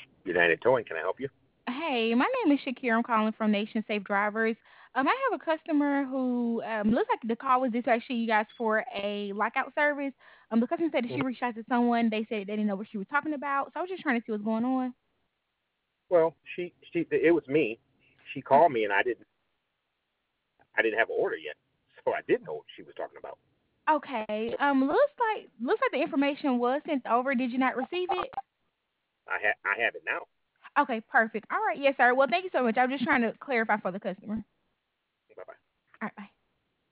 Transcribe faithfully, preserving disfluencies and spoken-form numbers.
United Towing, can I help you? Hey, my name is Shakira. I'm calling from Nation Safe Drivers. Um, I have a customer who um, looks like the call was dispatched to you guys for a lockout service. Um, the customer said that she Mhm. reached out to someone. They said they didn't know what she was talking about. So I was just trying to see what's going on. Well, she she it was me. She called me and I didn't I didn't have an order yet, so I didn't know what she was talking about. Okay. Um, looks like looks like the information was sent over. Did you not receive it? I ha- I have it now. Okay, perfect. All right, yes, sir. Well, thank you so much. I was just trying to clarify for the customer. Bye bye. All right, bye.